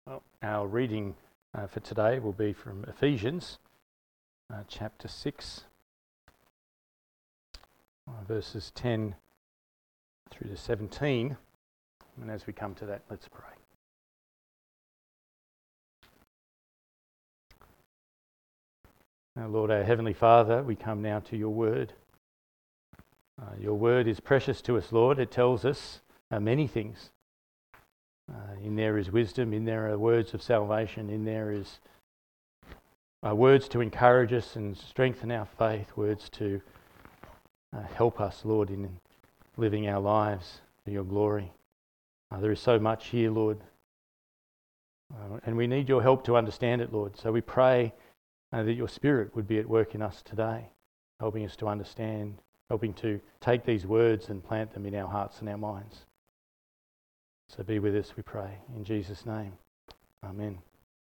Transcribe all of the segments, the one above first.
Well, our reading for today will be from Ephesians chapter 6, verses 10 through to 17. And as we come to that, let's pray. Our Lord, our Heavenly Father, we come now to your word. Your word is precious to us, Lord. It tells us many things. In there is wisdom, in there are words of salvation, in there is words to encourage us and strengthen our faith, words to help us, Lord, in living our lives for your glory. There is so much here, Lord, and we need your help to understand it, Lord. So we pray that your Spirit would be at work in us today, helping us to understand, helping to take these words and plant them in our hearts and our minds. So be with us, we pray, in Jesus' name. Amen.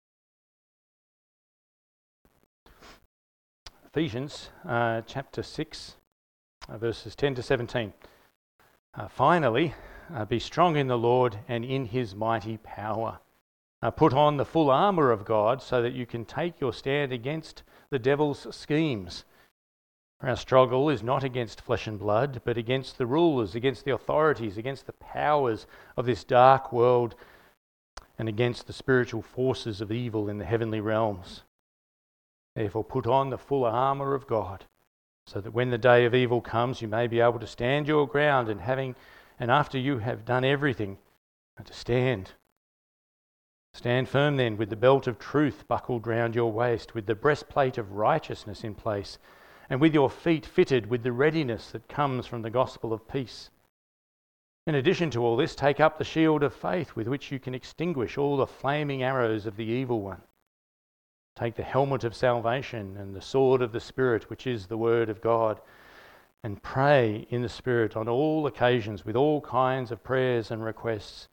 Ephesians chapter 6, verses 10 to 17. Finally, be strong in the Lord and in his mighty power. Put on the full armour of God so that you can take your stand against the devil's schemes. For our struggle is not against flesh and blood, but against the rulers, against the authorities, against the powers of this dark world, and against the spiritual forces of evil in the heavenly realms. Therefore put on the full armour of God, so that when the day of evil comes, you may be able to stand your ground, and after you have done everything, to stand. Stand firm then, with the belt of truth buckled round your waist, with the breastplate of righteousness in place, and with your feet fitted with the readiness that comes from the gospel of peace. In addition to all this, take up the shield of faith with which you can extinguish all the flaming arrows of the evil one. Take the helmet of salvation and the sword of the Spirit, which is the word of God, and pray in the Spirit on all occasions with all kinds of prayers and requests,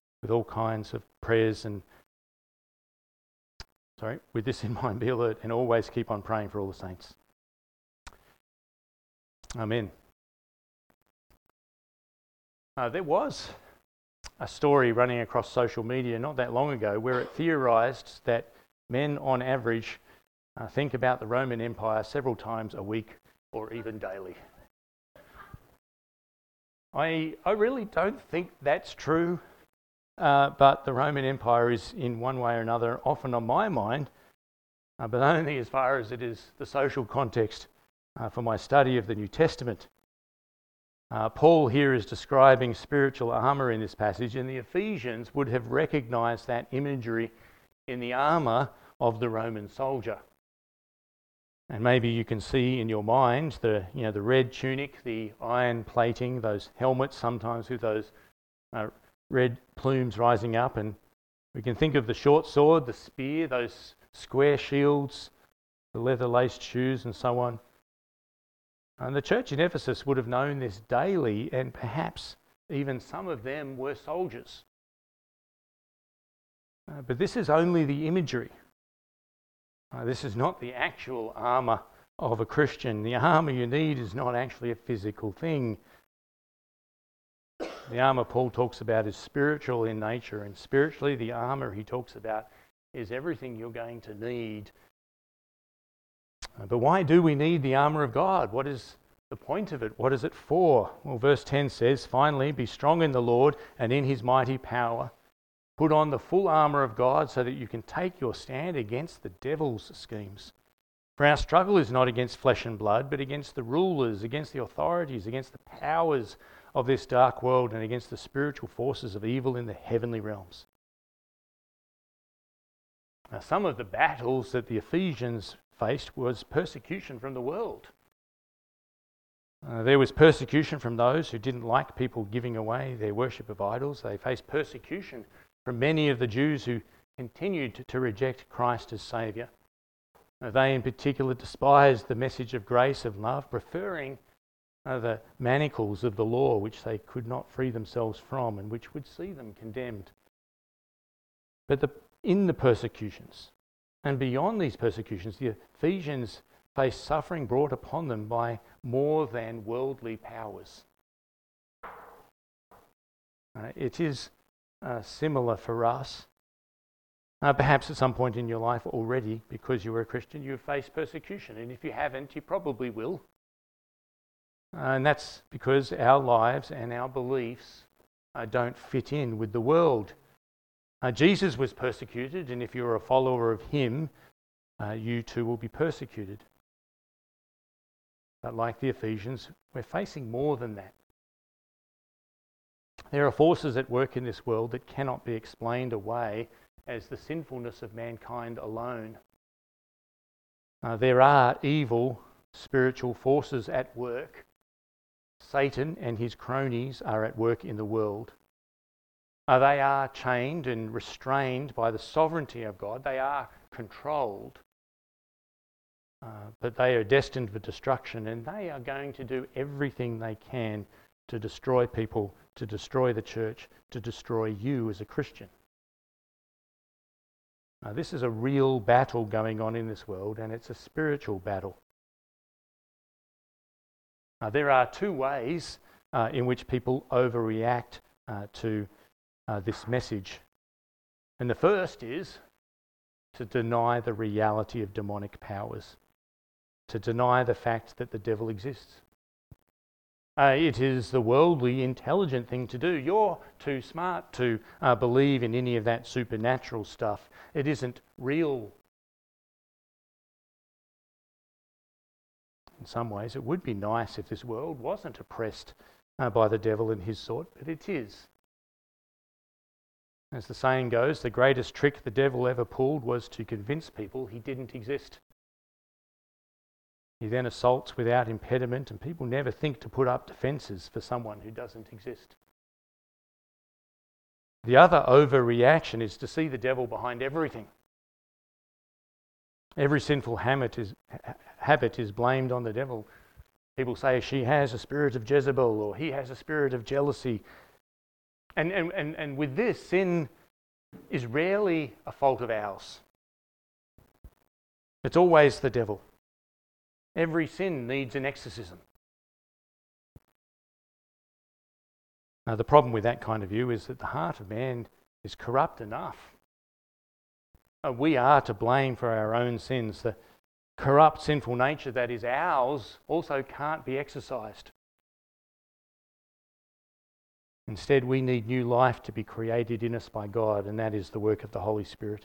with this in mind, be alert and always keep on praying for all the saints. Amen. There was a story running across social media not that long ago where it theorised that men on average think about the Roman Empire several times a week or even daily. I really don't think that's true, but the Roman Empire is in one way or another often on my mind, but only as far as it is the social context for my study of the New Testament. Paul here is describing spiritual armour in this passage, and the Ephesians would have recognised that imagery in the armour of the Roman soldier. And maybe you can see in your mind the red tunic, the iron plating, those helmets sometimes with those red plumes rising up, and we can think of the short sword, the spear, those square shields, the leather-laced shoes and so on. And the church in Ephesus would have known this daily, and perhaps even some of them were soldiers. But this is only the imagery. This is not the actual armour of a Christian. The armour you need is not actually a physical thing. The armour Paul talks about is spiritual in nature, and spiritually the armour he talks about is everything you're going to need. But why do we need the armour of God? What is the point of it? What is it for? Well, verse 10 says, finally, be strong in the Lord and in his mighty power. Put on the full armour of God so that you can take your stand against the devil's schemes. For our struggle is not against flesh and blood, but against the rulers, against the authorities, against the powers of this dark world, and against the spiritual forces of evil in the heavenly realms. Now, some of the battles that the Ephesians faced was persecution from the world. There was persecution from those who didn't like people giving away their worship of idols. They faced persecution from many of the Jews who continued to reject Christ as Saviour. They in particular despised the message of grace, of love, preferring the manacles of the law which they could not free themselves from and which would see them condemned. But in the persecutions and beyond these persecutions, the Ephesians faced suffering brought upon them by more than worldly powers. It is similar for us Perhaps at some point in your life already, because you were a Christian, you've faced persecution. And if you haven't, you probably will. And that's because our lives and our beliefs don't fit in with the world. Jesus was persecuted, and if you're a follower of him, you too will be persecuted. But like the Ephesians, we're facing more than that. There are forces at work in this world that cannot be explained away as the sinfulness of mankind alone. There are evil spiritual forces at work. Satan and his cronies are at work in the world. They are chained and restrained by the sovereignty of God. They are controlled. But they are destined for destruction, and they are going to do everything they can to destroy people, to destroy the church, to destroy you as a Christian. This is a real battle going on in this world, and it's a spiritual battle. There are two ways in which people overreact to this message. And the first is to deny the reality of demonic powers, to deny the fact that the devil exists. It is the worldly, intelligent thing to do. You're too smart to believe in any of that supernatural stuff. It isn't real. In some ways, it would be nice if this world wasn't oppressed by the devil and his sort, but it is. As the saying goes, the greatest trick the devil ever pulled was to convince people he didn't exist. He then assaults without impediment, and people never think to put up defences for someone who doesn't exist. The other overreaction is to see the devil behind everything. Every sinful habit is blamed on the devil. People say she has a spirit of Jezebel, or he has a spirit of jealousy. And with this, sin is rarely a fault of ours. It's always the devil. Every sin needs an exorcism. Now, the problem with that kind of view is that the heart of man is corrupt enough. We are to blame for our own sins. The corrupt, sinful nature that is ours also can't be exorcised. Instead, we need new life to be created in us by God, and that is the work of the Holy Spirit.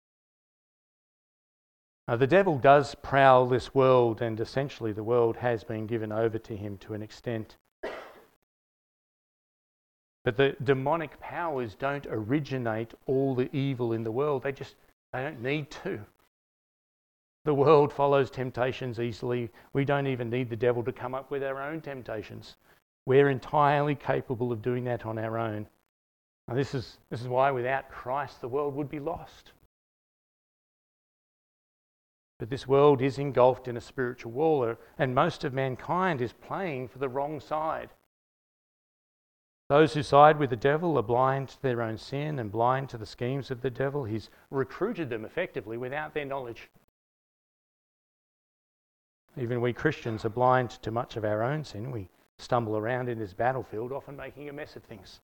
The devil does prowl this world, and essentially the world has been given over to him to an extent. But the demonic powers don't originate all the evil in the world. They don't need to. The world follows temptations easily. We don't even need the devil to come up with our own temptations. We're entirely capable of doing that on our own. And this is why without Christ the world would be lost. But this world is engulfed in a spiritual war, and most of mankind is playing for the wrong side. Those who side with the devil are blind to their own sin and blind to the schemes of the devil. He's recruited them effectively without their knowledge. Even we Christians are blind to much of our own sin. We stumble around in this battlefield, often making a mess of things.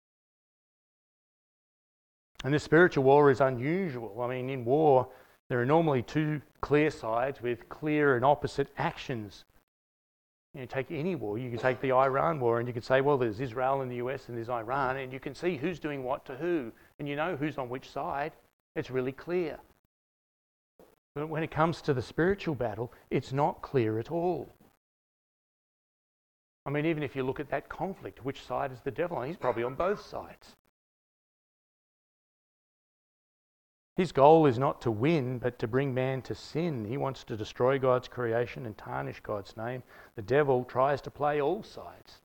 And this spiritual war is unusual. I mean, in war, there are normally two clear sides with clear and opposite actions. You know, take any war. You can take the Iran war and you can say, well, there's Israel and the US and there's Iran, and you can see who's doing what to who, and you know who's on which side. It's really clear. But when it comes to the spiritual battle, it's not clear at all. I mean, even if you look at that conflict, which side is the devil on? He's probably on both sides. His goal is not to win, but to bring man to sin. He wants to destroy God's creation and tarnish God's name. The devil tries to play all sides.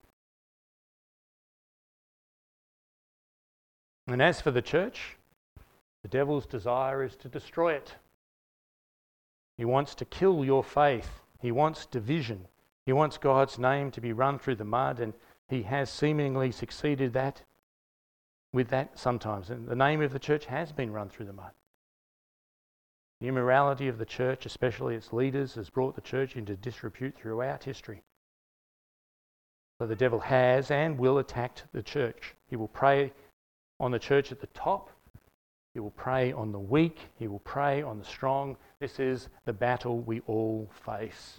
And as for the church, the devil's desire is to destroy it. He wants to kill your faith. He wants division. He wants God's name to be run through the mud, and he has seemingly succeeded with that sometimes. And the name of the church has been run through the mud. The immorality of the church, especially its leaders, has brought the church into disrepute throughout history. So the devil has and will attack the church. He will prey on the church at the top. He will prey on the weak. He will prey on the strong. This is the battle we all face.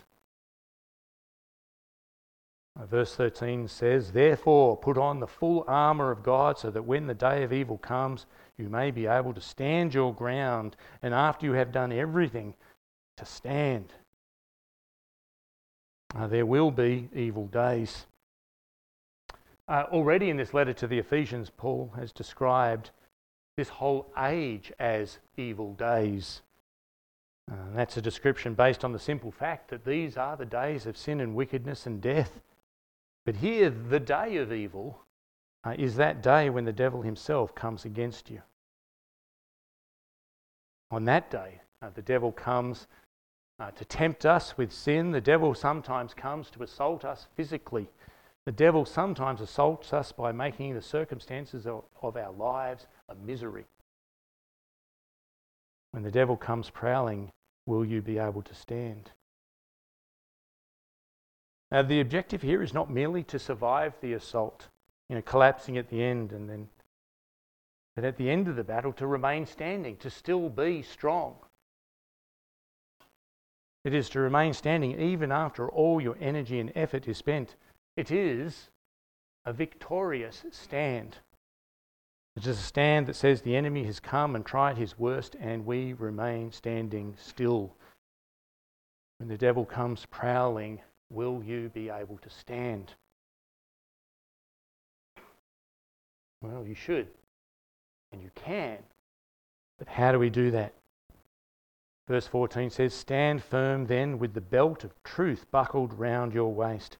Verse 13 says, "Therefore put on the full armour of God, so that when the day of evil comes, you may be able to stand your ground, and after you have done everything, to stand." There will be evil days. Already in this letter to the Ephesians, Paul has described this whole age as evil days. That's a description based on the simple fact that these are the days of sin and wickedness and death. But here, the day of evil is that day when the devil himself comes against you. On that day, the devil comes to tempt us with sin. The devil sometimes comes to assault us physically. The devil sometimes assaults us by making the circumstances of our lives a misery. When the devil comes prowling, will you be able to stand? Now, the objective here is not merely to survive the assault, collapsing at the end, but at the end of the battle to remain standing, to still be strong. It is to remain standing even after all your energy and effort is spent. It is a victorious stand. It is a stand that says the enemy has come and tried his worst, and we remain standing still. When the devil comes prowling, will you be able to stand? Well, you should, and you can. But how do we do that? Verse 14 says, "Stand firm then with the belt of truth buckled round your waist."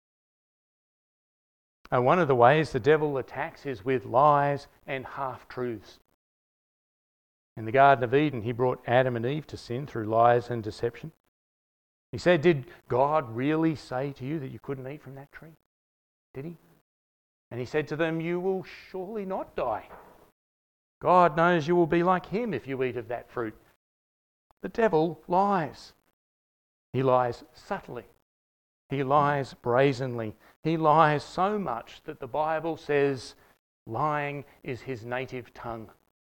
One of the ways the devil attacks is with lies and half-truths. In the Garden of Eden, he brought Adam and Eve to sin through lies and deception. He said, "Did God really say to you that you couldn't eat from that tree? Did he?" And he said to them, "You will surely not die. God knows you will be like him if you eat of that fruit." The devil lies. He lies subtly. He lies brazenly. He lies so much that the Bible says lying is his native tongue.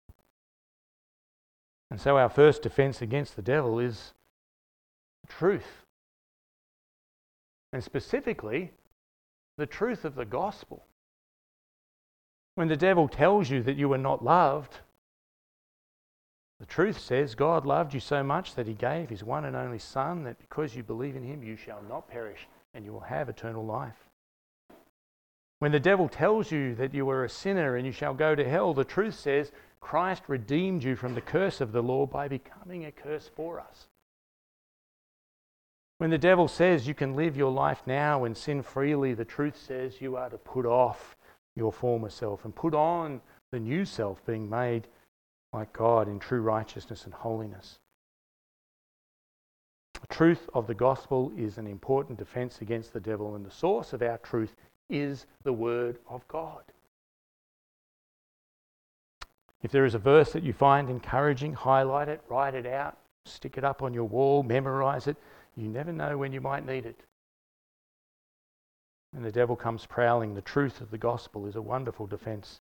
And so our first defense against the devil is truth. And specifically, the truth of the gospel. When the devil tells you that you are not loved, the truth says God loved you so much that he gave his one and only Son, that because you believe in him, you shall not perish and you will have eternal life. When the devil tells you that you are a sinner and you shall go to hell, the truth says Christ redeemed you from the curse of the law by becoming a curse for us. When the devil says you can live your life now and sin freely, the truth says you are to put off your former self and put on the new self, being made like God in true righteousness and holiness. The truth of the gospel is an important defense against the devil, and the source of our truth is the Word of God. If there is a verse that you find encouraging, highlight it, write it out, stick it up on your wall, memorize it. You never know when you might need it. When the devil comes prowling, the truth of the gospel is a wonderful defense.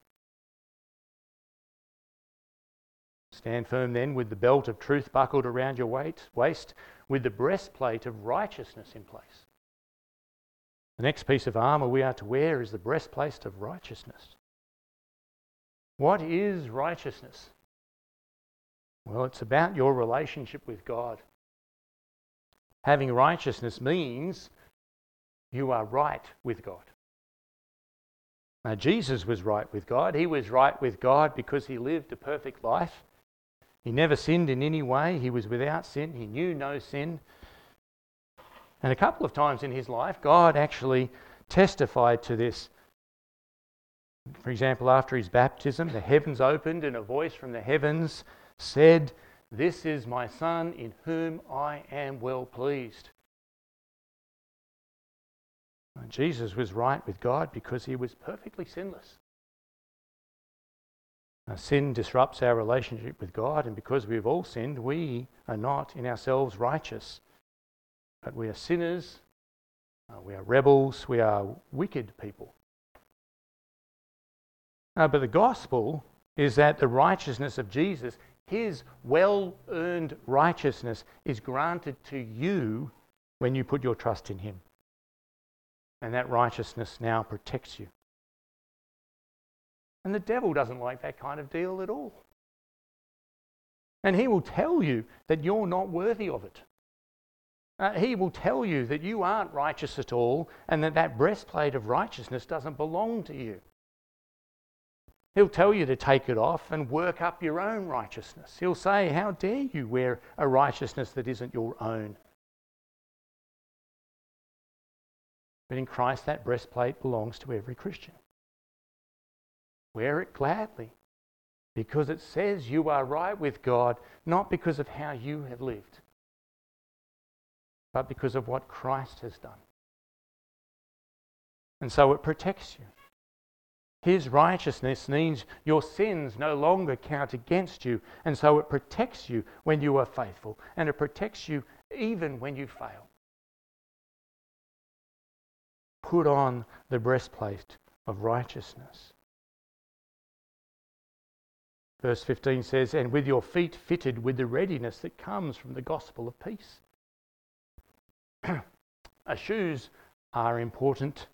Stand firm then with the belt of truth buckled around your waist, with the breastplate of righteousness in place. The next piece of armour we are to wear is the breastplate of righteousness. What is righteousness? Well, it's about your relationship with God. Having righteousness means you are right with God. Now, Jesus was right with God. He was right with God because he lived a perfect life. He never sinned in any way. He was without sin. He knew no sin. And a couple of times in his life, God actually testified to this. For example, after his baptism, the heavens opened and a voice from the heavens said, "This is my Son in whom I am well pleased." Jesus was right with God because he was perfectly sinless. Sin disrupts our relationship with God, and because we've all sinned, we are not in ourselves righteous. But we are sinners, we are rebels, we are wicked people. But the gospel is that the righteousness of Jesus, his well-earned righteousness, is granted to you when you put your trust in him. And that righteousness now protects you. And the devil doesn't like that kind of deal at all. And he will tell you that you're not worthy of it. He will tell you that you aren't righteous at all and that that breastplate of righteousness doesn't belong to you. He'll tell you to take it off and work up your own righteousness. He'll say, how dare you wear a righteousness that isn't your own? But in Christ, that breastplate belongs to every Christian. Wear it gladly, because it says you are right with God, not because of how you have lived, but because of what Christ has done. And so it protects you. His righteousness means your sins no longer count against you, and so it protects you when you are faithful, and it protects you even when you fail. Put on the breastplate of righteousness. Verse 15 says, and with your feet fitted with the readiness that comes from the gospel of peace. Shoes are important.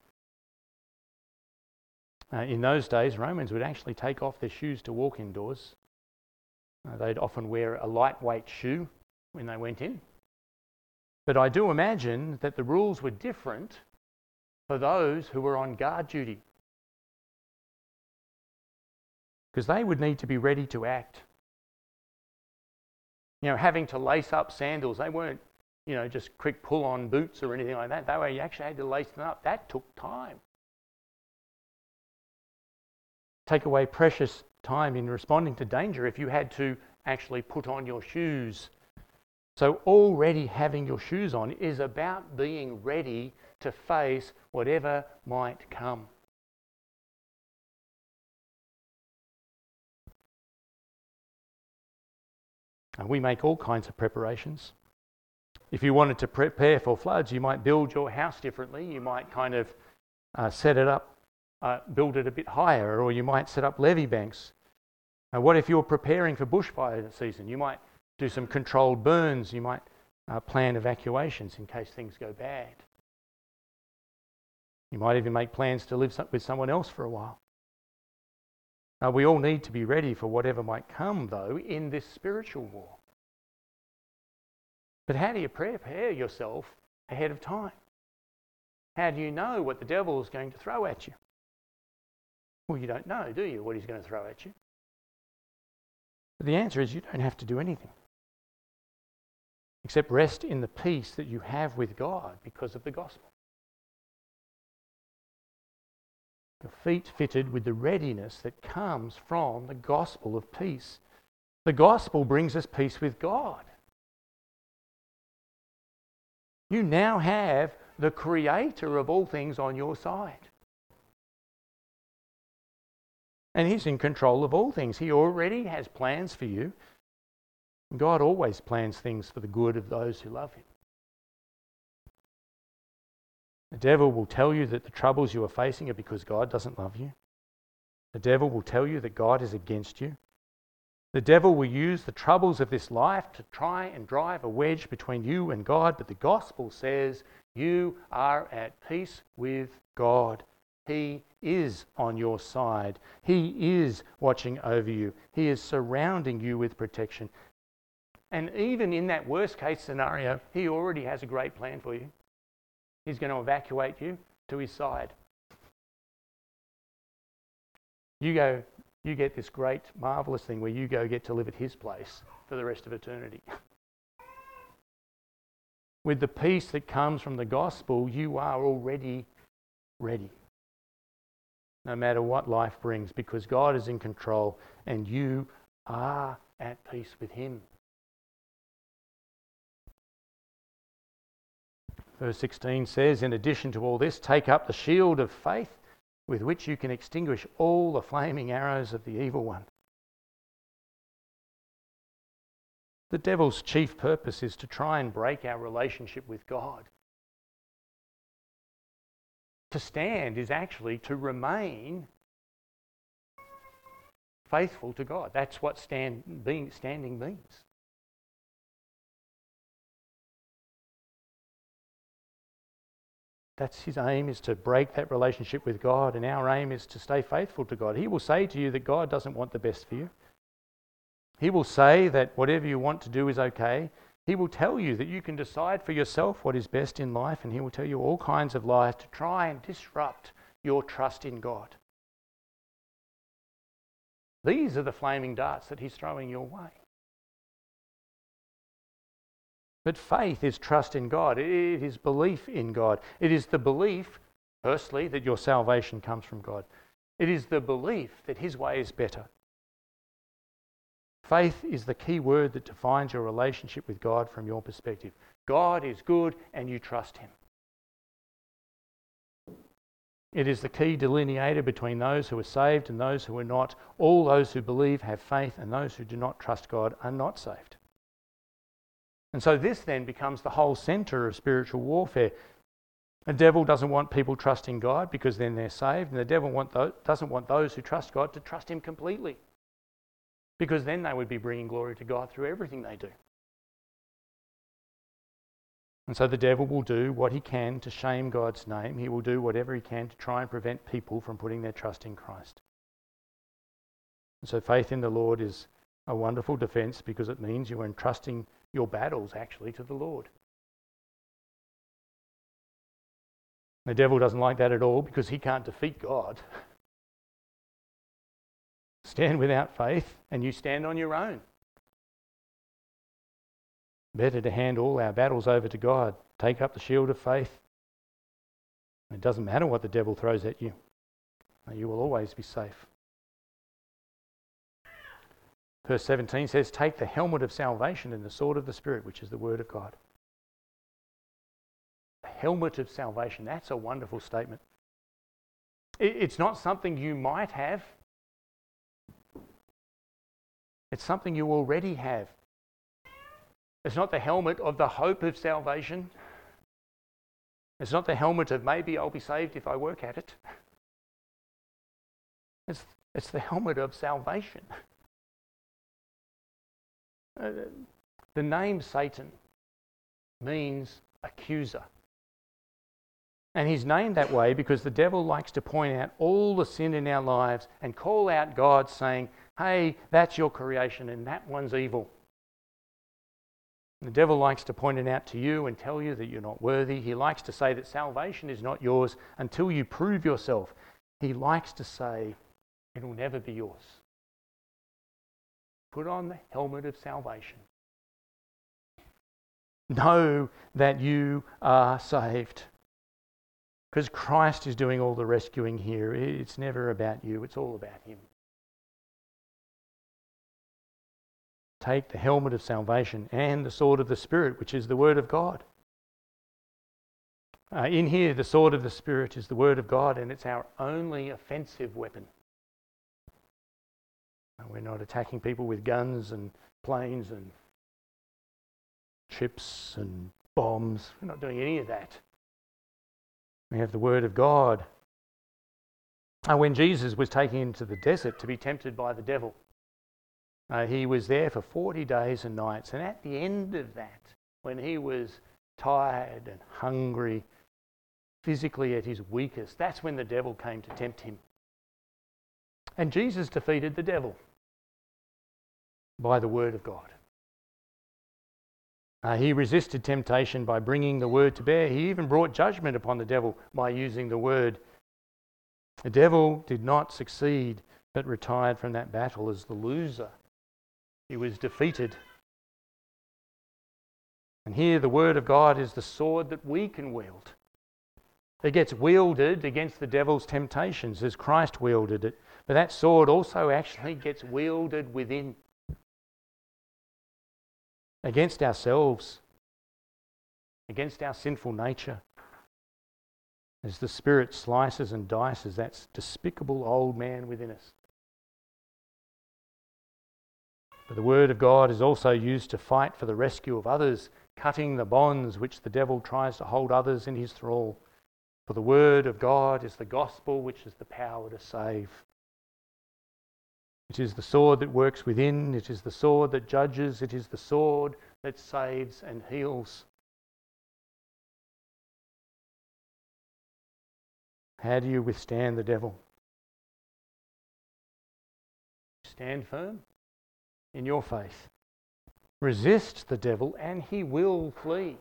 In those days, Romans would actually take off their shoes to walk indoors. They'd often wear a lightweight shoe when they went in. But I do imagine that the rules were different for those who were on guard duty, because they would need to be ready to act. Having to lace up sandals, they weren't, just quick pull-on boots or anything like that. That way you actually had to lace them up. That took time. Take away precious time in responding to danger if you had to actually put on your shoes. So already having your shoes on is about being ready to face whatever might come. And we make all kinds of preparations. If you wanted to prepare for floods, you might build your house differently. You might kind of set it up, build it a bit higher, or you might set up levee banks. What if you're preparing for bushfire season? You might do some controlled burns. You might plan evacuations in case things go bad. You might even make plans to live with someone else for a while. We all need to be ready for whatever might come, though, in this spiritual war. But how do you prepare yourself ahead of time? How do you know what the devil is going to throw at you? Well, you don't know, do you, what he's going to throw at you? But the answer is you don't have to do anything, except rest in the peace that you have with God because of the gospel. Your feet fitted with the readiness that comes from the gospel of peace. The gospel brings us peace with God. You now have the creator of all things on your side. And he's in control of all things. He already has plans for you. God always plans things for the good of those who love him. The devil will tell you that the troubles you are facing are because God doesn't love you. The devil will tell you that God is against you. The devil will use the troubles of this life to try and drive a wedge between you and God, but the gospel says you are at peace with God. He is on your side. He is watching over you. He is surrounding you with protection. And even in that worst case scenario, he already has a great plan for you. He's going to evacuate you to his side. You get this great, marvellous thing where you get to live at his place for the rest of eternity. With the peace that comes from the gospel, you are already ready. No matter what life brings, because God is in control and you are at peace with him. Verse 16 says, in addition to all this, take up the shield of faith with which you can extinguish all the flaming arrows of the evil one. The devil's chief purpose is to try and break our relationship with God. To stand is actually to remain faithful to God. That's what standing means. That's his aim, is to break that relationship with God, and our aim is to stay faithful to God. He will say to you that God doesn't want the best for you. He will say that whatever you want to do is okay. He will tell you that you can decide for yourself what is best in life, and he will tell you all kinds of lies to try and disrupt your trust in God. These are the flaming darts that he's throwing your way. But faith is trust in God. It is belief in God. It is the belief, firstly, that your salvation comes from God. It is the belief that his way is better. Faith is the key word that defines your relationship with God from your perspective. God is good and you trust him. It is the key delineator between those who are saved and those who are not. All those who believe have faith, and those who do not trust God are not saved. And so this then becomes the whole centre of spiritual warfare. The devil doesn't want people trusting God because then they're saved, and the devil doesn't want those who trust God to trust him completely, because then they would be bringing glory to God through everything they do. And so the devil will do what he can to shame God's name. He will do whatever he can to try and prevent people from putting their trust in Christ. And so faith in the Lord is a wonderful defence, because it means you are entrusting your battles actually to the Lord. The devil doesn't like that at all, because he can't defeat God. Stand without faith and you stand on your own. Better to hand all our battles over to God. Take up the shield of faith. It doesn't matter what the devil throws at you. You will always be safe. Verse 17 says, take the helmet of salvation and the sword of the Spirit, which is the word of God. The helmet of salvation, that's a wonderful statement. It's not something you might have. It's something you already have. It's not the helmet of the hope of salvation. It's not the helmet of maybe I'll be saved if I work at it. It's the helmet of salvation. The name Satan means accuser. And he's named that way because the devil likes to point out all the sin in our lives and call out God, saying, hey, that's your creation and that one's evil. The devil likes to point it out to you and tell you that you're not worthy. He likes to say that salvation is not yours until you prove yourself. He likes to say it will never be yours. Put on the helmet of salvation. Know that you are saved, because Christ is doing all the rescuing here. It's never about you, it's all about him. Take the helmet of salvation and the sword of the Spirit, which is the word of God. In here, the sword of the Spirit is the word of God, and it's our only offensive weapon. We're not attacking people with guns and planes and ships and bombs. We're not doing any of that. We have the word of God. When Jesus was taken into the desert to be tempted by the devil, he was there for 40 days and nights. And at the end of that, when he was tired and hungry, physically at his weakest, that's when the devil came to tempt him. And Jesus defeated the devil by the word of God. He resisted temptation by bringing the word to bear. He even brought judgment upon the devil by using the word. The devil did not succeed, but retired from that battle as the loser. He was defeated. And here the word of God is the sword that we can wield. It gets wielded against the devil's temptations as Christ wielded it. But that sword also actually gets wielded within, against ourselves, against our sinful nature, as the Spirit slices and dices that despicable old man within us. But the word of God is also used to fight for the rescue of others, cutting the bonds which the devil tries to hold others in his thrall. For the word of God is the gospel, which is the power to save. It is the sword that works within. It is the sword that judges. It is the sword that saves and heals. How do you withstand the devil? Stand firm in your faith. Resist the devil and he will flee.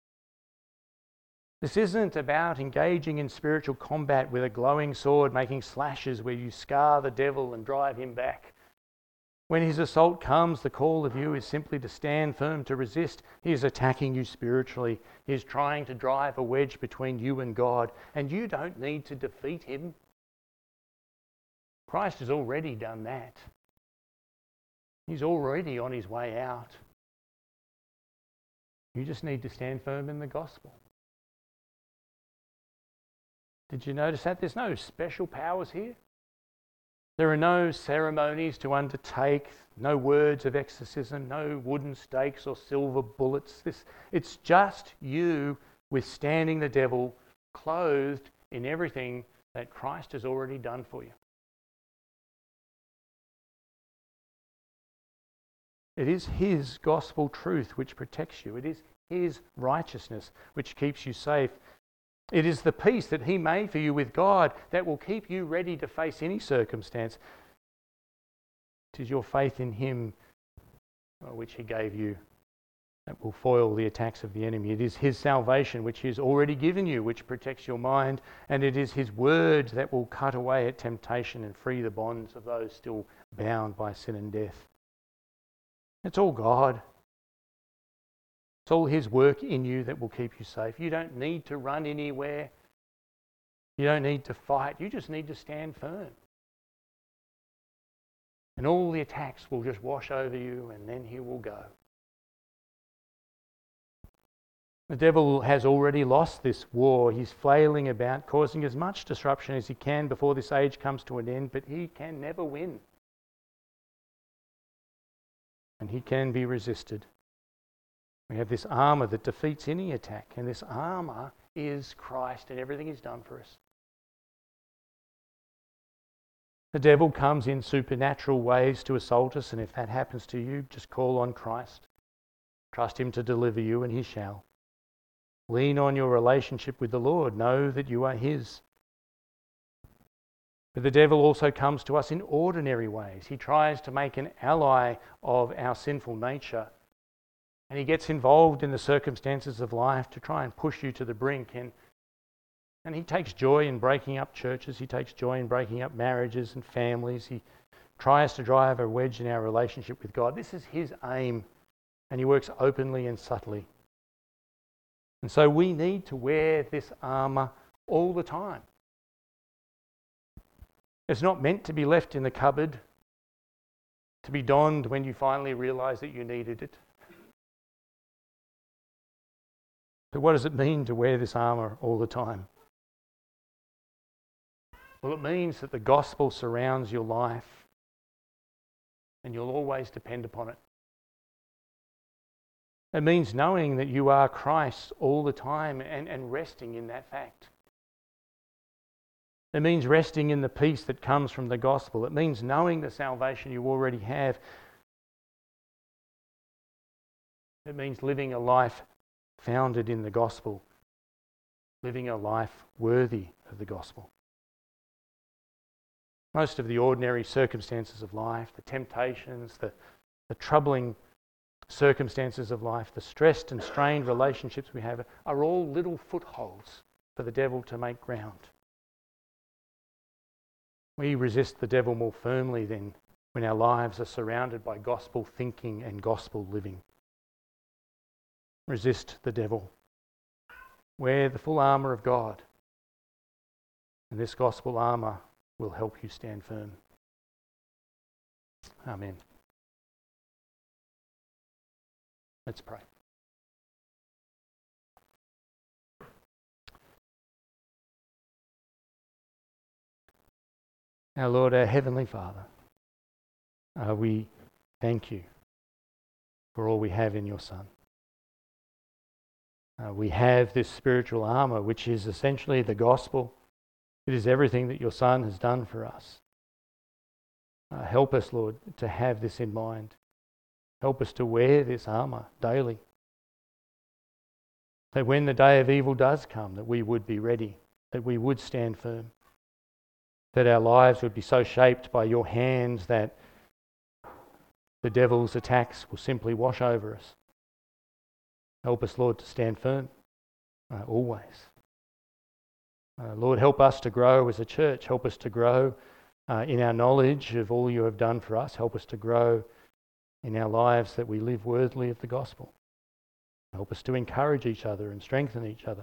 This isn't about engaging in spiritual combat with a glowing sword, making slashes where you scar the devil and drive him back. When his assault comes, the call of you is simply to stand firm, to resist. He is attacking you spiritually. He is trying to drive a wedge between you and God, and you don't need to defeat him. Christ has already done that. He's already on his way out. You just need to stand firm in the gospel. Did you notice that? There's no special powers here. There are no ceremonies to undertake, no words of exorcism, no wooden stakes or silver bullets. It's just you withstanding the devil, clothed in everything that Christ has already done for you. It is his gospel truth which protects you. It is his righteousness which keeps you safe. It is the peace that he made for you with God that will keep you ready to face any circumstance. It is your faith in him which he gave you that will foil the attacks of the enemy. It is his salvation which he has already given you, which protects your mind. And it is his word that will cut away at temptation and free the bonds of those still bound by sin and death. It's all God. It's all his work in you that will keep you safe. You don't need to run anywhere. You don't need to fight. You just need to stand firm. And all the attacks will just wash over you and then he will go. The devil has already lost this war. He's flailing about, causing as much disruption as he can before this age comes to an end, but he can never win. And he can be resisted. We have this armour that defeats any attack, and this armour is Christ and everything he's done for us. The devil comes in supernatural ways to assault us, and if that happens to you, just call on Christ. Trust him to deliver you, and he shall. Lean on your relationship with the Lord. Know that you are his. But the devil also comes to us in ordinary ways. He tries to make an ally of our sinful nature. And he gets involved in the circumstances of life to try and push you to the brink. And he takes joy in breaking up churches. He takes joy in breaking up marriages and families. He tries to drive a wedge in our relationship with God. This is his aim. And he works openly and subtly. And so we need to wear this armour all the time. It's not meant to be left in the cupboard, to be donned when you finally realise that you needed it. So what does it mean to wear this armour all the time? Well, it means that the gospel surrounds your life and you'll always depend upon it. It means knowing that you are Christ all the time and resting in that fact. It means resting in the peace that comes from the gospel. It means knowing the salvation you already have. It means living a life founded in the gospel, living a life worthy of the gospel. Most of the ordinary circumstances of life, the temptations, the troubling circumstances of life, the stressed and strained relationships we have are all little footholds for the devil to make ground. We resist the devil more firmly then when our lives are surrounded by gospel thinking and gospel living. Resist the devil. Wear the full armour of God. And this gospel armour will help you stand firm. Amen. Let's pray. Our Lord, our Heavenly Father, we thank you for all we have in your Son. We have this spiritual armour, which is essentially the gospel. It is everything that your Son has done for us. Help us, Lord, to have this in mind. Help us to wear this armour daily. That when the day of evil does come, that we would be ready, that we would stand firm, that our lives would be so shaped by your hands that the devil's attacks will simply wash over us. Help us, Lord, to stand firm always. Lord, help us to grow as a church. Help us to grow in our knowledge of all you have done for us. Help us to grow in our lives that we live worthily of the gospel. Help us to encourage each other and strengthen each other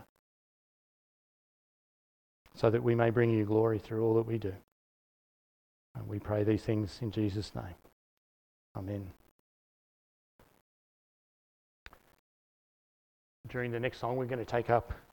so that we may bring you glory through all that we do. And we pray these things in Jesus' name. Amen. During the next song, we're going to take up